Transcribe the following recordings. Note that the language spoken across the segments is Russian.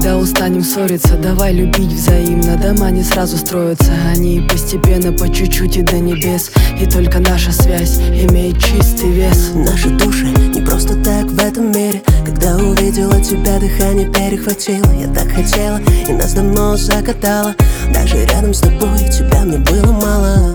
когда устанем ссориться, давай любить взаимно. Дома не сразу строятся, они постепенно, по чуть-чуть и до небес. И только наша связь имеет чистый вес. Наши души не просто так в этом мире. Когда увидела тебя, дыхание перехватило. Я так хотела, и нас давно закатала. Даже рядом с тобой тебя мне было мало.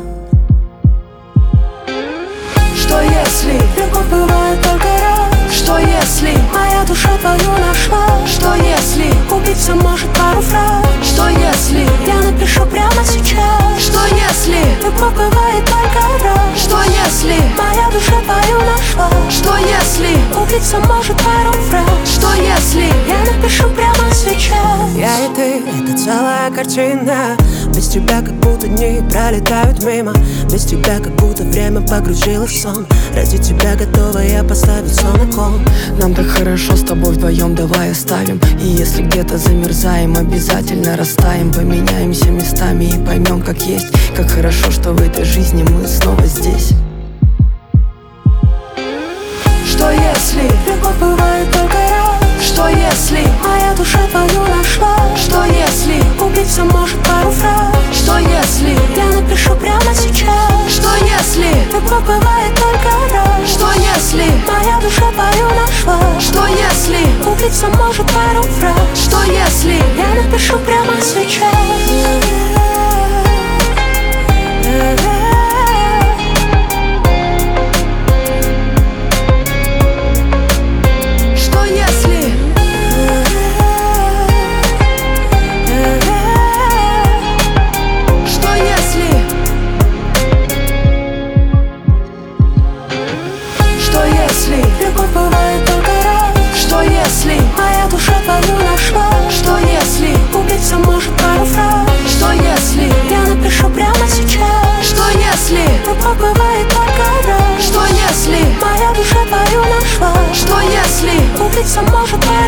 Что если любовь бывает только раз? Что если моя душа твою нашла? Что если убийца может пару фраз? Что если я напишу прямо сейчас? Что если любовь бывает только раз? Что если моя душа твою нашла? Что если убийца может пару фраз? Что если я напишу прямо сейчас? Я и ты — это целая картина. Без тебя как будто дни пролетают мимо. Без тебя как будто время погрузилось в сон. Ради тебя готова я поставить сон на кон. Нам так хорошо с тобой вдвоем, давай оставим. И если где-то замерзаем, обязательно растаем. Поменяемся местами и поймем, как есть. Как хорошо, что в этой жизни мы снова здесь. Что если любовь бывает только раз? Что если моя душа твою нашла? Что если убийца может пару фраз? Что если я напишу прямо сейчас? Что если любовь бывает только раз? Что если моя душа твою нашла? Что если убийца может пару фраз? Что если я напишу прямо сейчас? любовь бывает только раз? Что если моя душа твою нашла? Что если убийца может пару фраз? Что если я напишу прямо сейчас? Что если любовь бывает только раз? Что если моя душа твою нашла? Что если убийца может пару